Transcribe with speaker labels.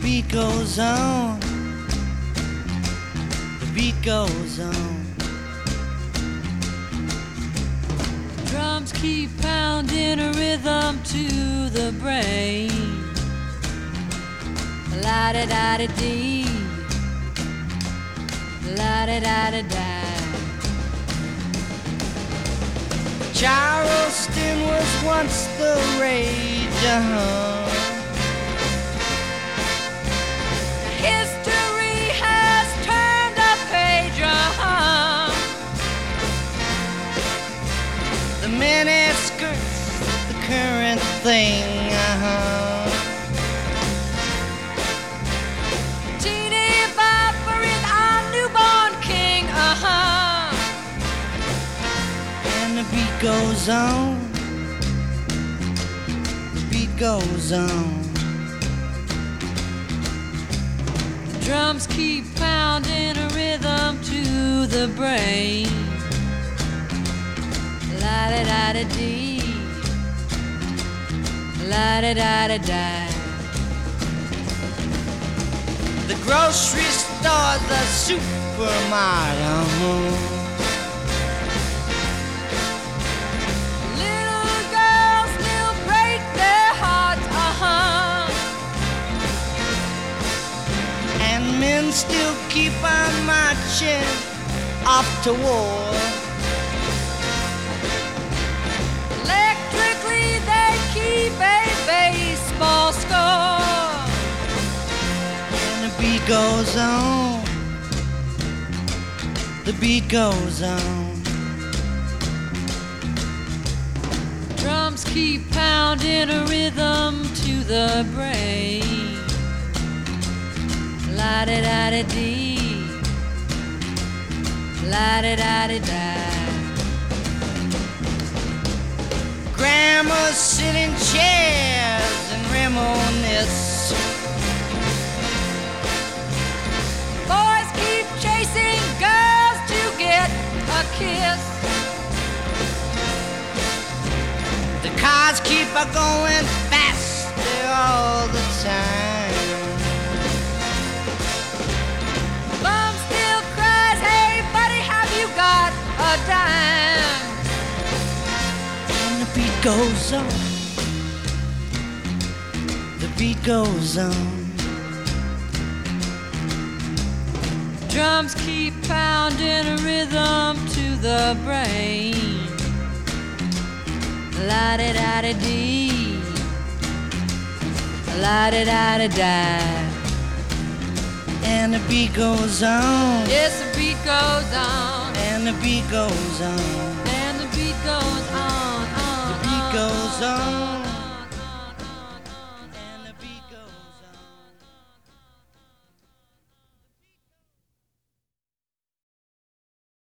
Speaker 1: beat goes on, the beat goes on.
Speaker 2: Drums keep pounding a rhythm to the brain. La-da-da-da-dee, la-da-da-da-da.
Speaker 1: Charleston was once the rage,
Speaker 2: History has turned a page,
Speaker 1: The mini skirts, the current thing,
Speaker 2: Teeny Bopper is our newborn king,
Speaker 1: And the beat goes on, the beat goes on.
Speaker 2: Drums keep pounding a rhythm to the brain. La-da-da-da-dee, la-da-da-da-da.
Speaker 1: The grocery store's a supermarket.
Speaker 2: Little girls still break their hearts,
Speaker 1: And men still keep on marching off to war.
Speaker 2: Electrically they keep a baseball score.
Speaker 1: And the beat goes on, the beat goes on.
Speaker 2: Drums keep pounding a rhythm to the brain. La-da-da-da-dee, la-da-da-da-da.
Speaker 1: Grandmas sit in chairs and reminisce.
Speaker 2: Boys keep chasing girls to get a kiss.
Speaker 1: The cars keep a going faster all the time.
Speaker 2: Mom still cries, hey buddy, have you got a dime?
Speaker 1: And the beat goes on, the beat goes on.
Speaker 2: Drums keep pounding a rhythm to the brain. La-da-da-da-dee, la-da-da-da-da.
Speaker 1: And the beat goes on,
Speaker 2: Yes, the beat goes on,
Speaker 1: and the beat goes on,
Speaker 2: and the beat goes on,
Speaker 1: the beat goes on.